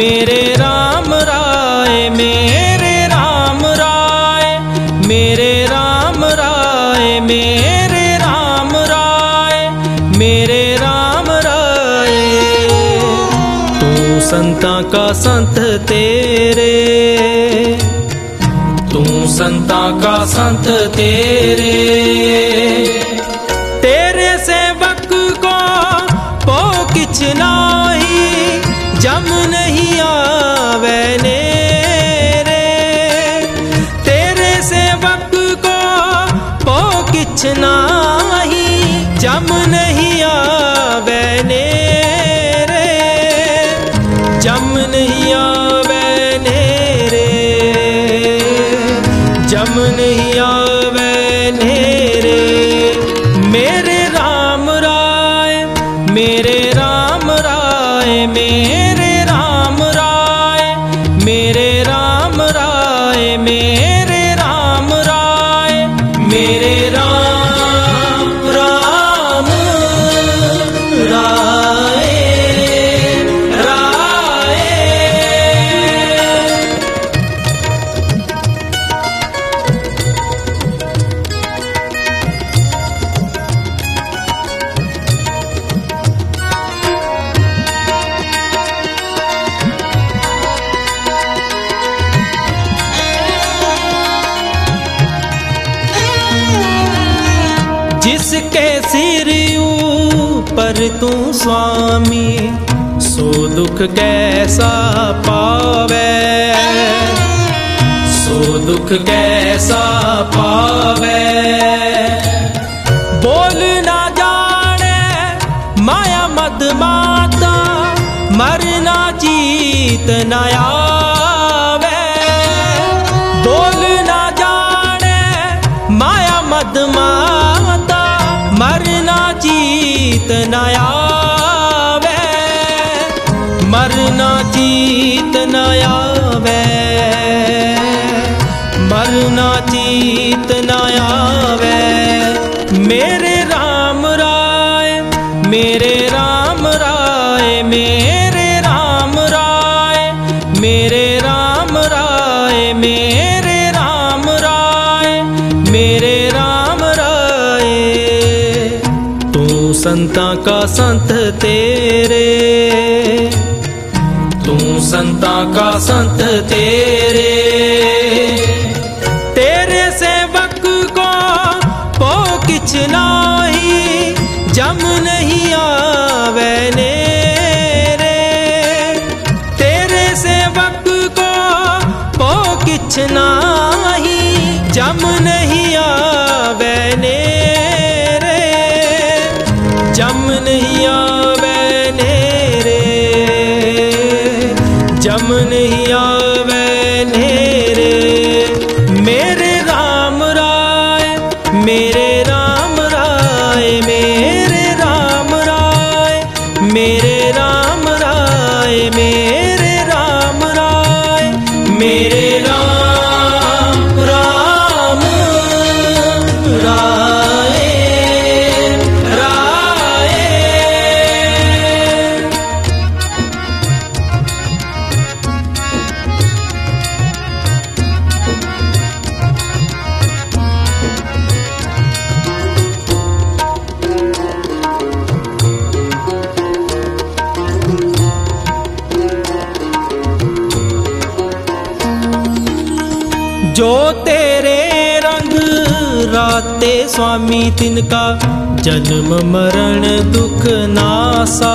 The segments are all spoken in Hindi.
मेरे राम राय, मेरे राम राय, मेरे राम राय, मेरे राम राय, मेरे राम राय। तू संतां का संत तेरे, तू संतां का संत तेरे, तेरे सेवक को पो किछ नाही, जम नहीं आवे नेरे। तेरे सेवक को पो किछ नाही, जम नहीं आवे नेरे, जम नहीं आवे नेरे, जम नहीं आवे नेरे। मेरे राम राय, मेरे राम राय, मेरे राम राय, मेरे राम राय, मेरे राम राय, मेरे राम राम राय राय। जिसके सिर ऊपर तू स्वामी, सो दुख कैसा पावे, सो दुख कैसा पावे। बोल ना जाने माया मद माता, मरना जीत न आवे। बोल ना जाने माया मद माता, मरना जीत न आवे, मरना जीत न आवे, मरना जीत न आवे। मेरे राम राय, मेरे राम राय, मेरे राम राय, मेरे राम राय, मेरे राम राय, मेरे राम राय। तू संतां का संत तेरे, तू संतां का संत तेरे, तेरे सेवक को पो किछ नाही, जम नहीं आवे नेरे। तेरे सेवक को पो किछ नाही, जम नहीं आवे नेरे, जम नहीं आवे नेरे, जम नहीं आवे नेरे। मेरे राम राय, मेरे राम राय, मेरे राम राय, मेरे राम राय, मेरे राम राय, मेरे राम राम राय राय। जो तेरे रंग राते स्वामी, तिनका जन्म मरण दुख नासा,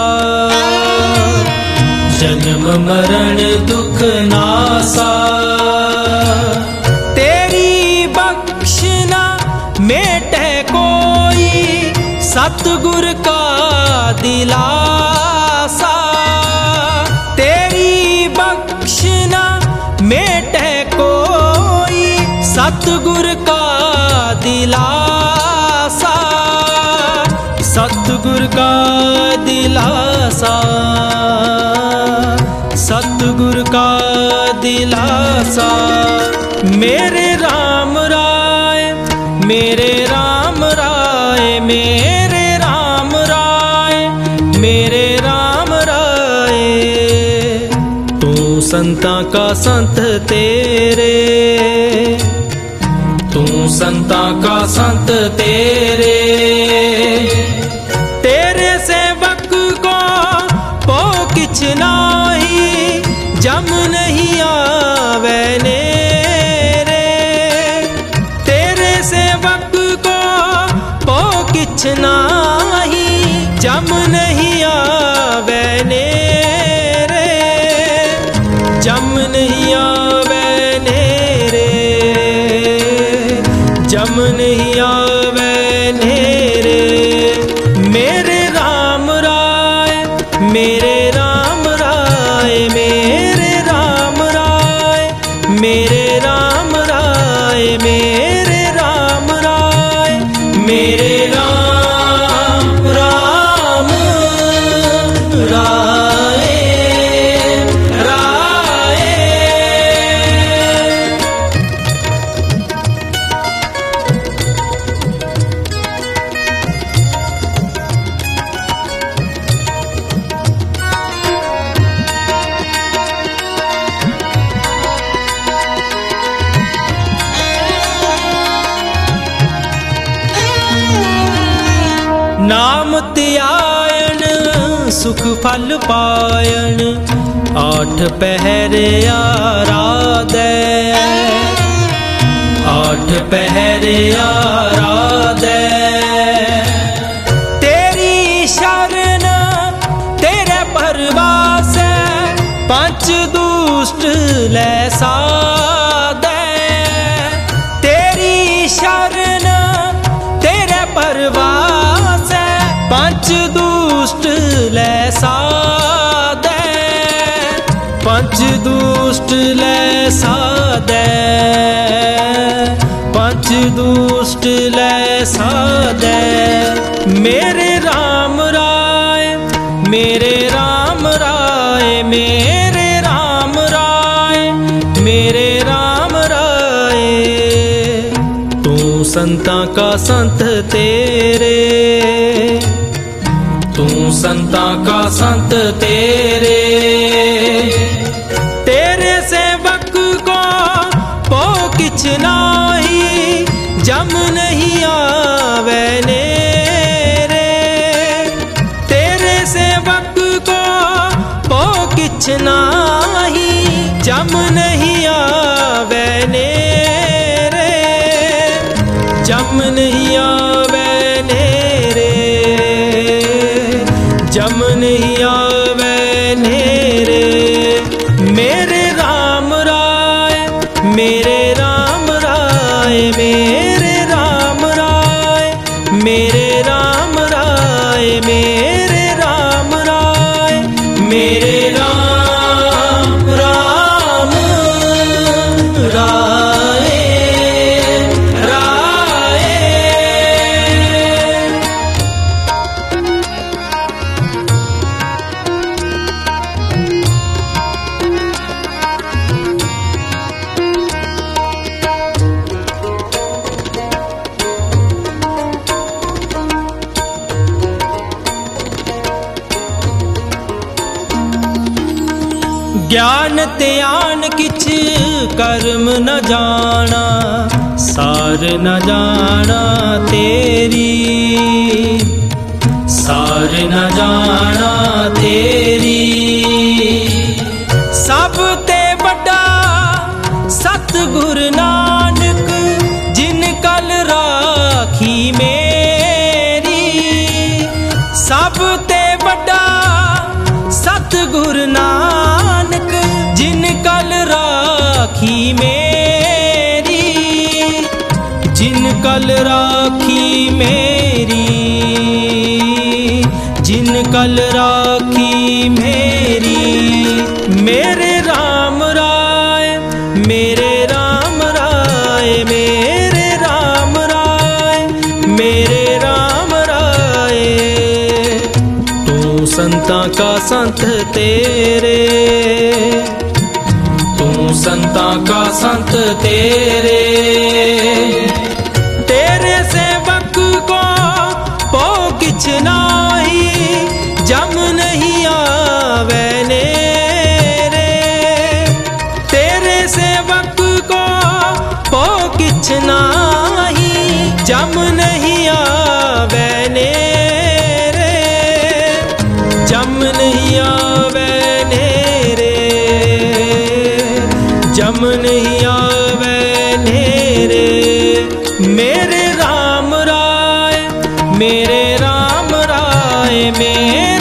जन्म मरण दुख नासा। तेरी बख्शना मेटे कोई, सतगुर का दिलासा। तेरी बख्शना मेटे कोई, सतगुर का दिलासा, सतगुर का दिलासा, सतगुर का दिलासा। मेरे राम राय, मेरे राम राय, मेरे राम राय, मेरे राम राय। तू संतां का संत तेरे, तू संतां का संत तेरे। तेरे सेवक को पो किछ नाही, जम नहीं आवे नेरे। तेरे सेवक को पो किछ नाही, जम नहीं आवे नेरे, जम नहीं आवे नेरे, जम नहीं आवे नेरे। मेरे राम राय, मेरे राम राय, मेरे राम राय, मेरे राम राय, मेरे राम राय, मेरे राम राम राय राय। नाम त्यायन सुख फल पायन, आठ पहर आराधे, आठ पहर आराधे। तेरी शरण तेरे परवास, पंच दुष्ट ले साधे। तेरी शरण तेरे परवास, पंच दुष्ट ले साधे, पंच दुष्ट ले साधे, पंच दुष्ट ले साधे। मेरे राम राय, मेरे राम राय, मेरे राम राय, मेरे राम राय। तू संतां का संत तेरे, तू संतां का संत तेरे। तेरे सेवक को पो किछ नाही, जम नहीं आवे नेरे। तेरे सेवक को पो किछ नाही, जम नहीं आवे नेरे, जम नहीं आवे नेरे, जम नहीं आवे नेरे। मेरे राम राय, मेरे राम राय, मेरे राम राय, मेरे राम राय, मेरे राम राय, मेरे राम राम राय राय। ज्ञान त्यान किछ कर्म न जाना, सार न जाना तेरी, सार न जाना तेरी। सब ते बड़ा सतगुर नानक, जिन कल राखी मेरी। सब ते बड़ा सतगुर नानक, जिन कल राखी मेरी, जिन कल राखी मेरी, जिन कल राखी मेरी। मेरे राम राय, मेरे राम राय, मेरे राम राय, मेरे राम राय। तू संतां का संत तेरे, तू संतां का संत तेरे। तेरे सेवक को पो किछ नाही, जम नहीं आवे नेरे। जम नहीं आवे नेरे, जम नहीं आवे नेरे, जम नहीं आवे नेरे। मेरे राम राय, मेरे राम राय, मेरे